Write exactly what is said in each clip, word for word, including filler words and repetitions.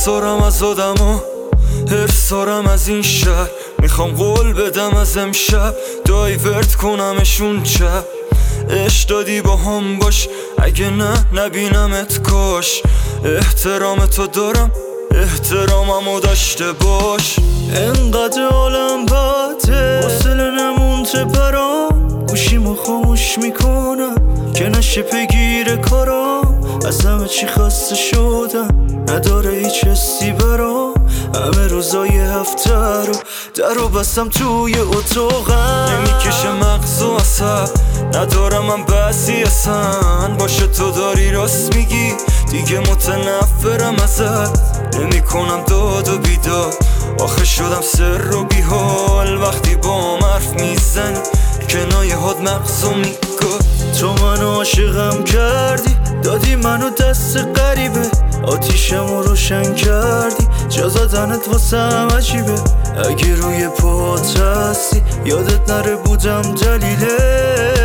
افسارم از آدما، افسارم از این شهر. میخوام قول بدم از امشب دایورت کنمشون چپ. عشق دادی با هم باش، اگه نه نبینمت کاش. احترام تو دارم، احتراممو داشته باش. انقدر عالم بده حوصله نمونده برام، گوشیمو خاموش میکنم که نشه بگیره کارام. از همه چی خسته شدم، نداره هیچ حسی برام. همه روزای هفته رو در و بستم توی اتاقم. نمیکشه مغز و عصب، ندارم من بسی اصلا. باشه تو داری راست میگی، دیگه متنفرم ازت. نمی کنم داد و بیداد، آخه شدم سر و بیحال. وقتی با هم حرف میزنی کنایه هاد مغزو میگاد. تو منو عاشقم کردی، دادی منو دست غریبه. آتیشمو روشن کردی، جا زدنت واسم عجیبه. اگه روی پات هستی یادت نره بودم دلیلت.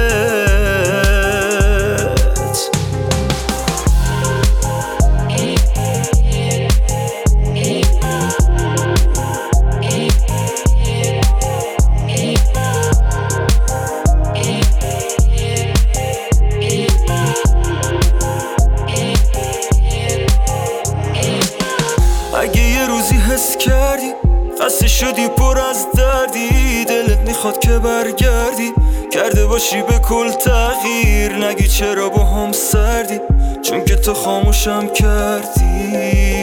اگه یه روزی حس کردی خسته شدی پر از دردی، دلت میخواد که برگردی کرده باشی به کل تغییر. نگی چرا با هم سردی، چون که تو خاموشم کردی.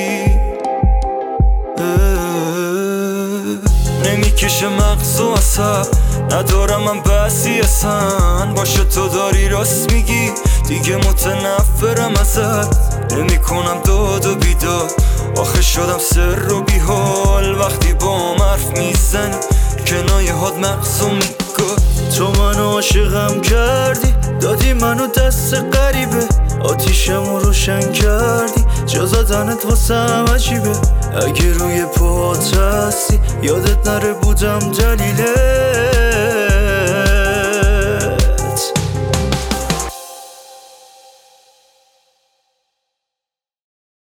نمیکشه مغز و عصب، ندارم من بسی اصلا. باشه تو داری راست میگی، دیگه متنفرم ازت. نمی کنم داد و بیداد، آخه شدم سر و بیحال. وقتی با هم حرف میزنی کنایه هاد مغزو میگاد. تو منو عاشقم کردی، دادی منو دست غریبه. آتیشمو روشن کردی، جا زدنت واسم عجیبه. اگه روی پات هستی یادت نره بودم دلیلت.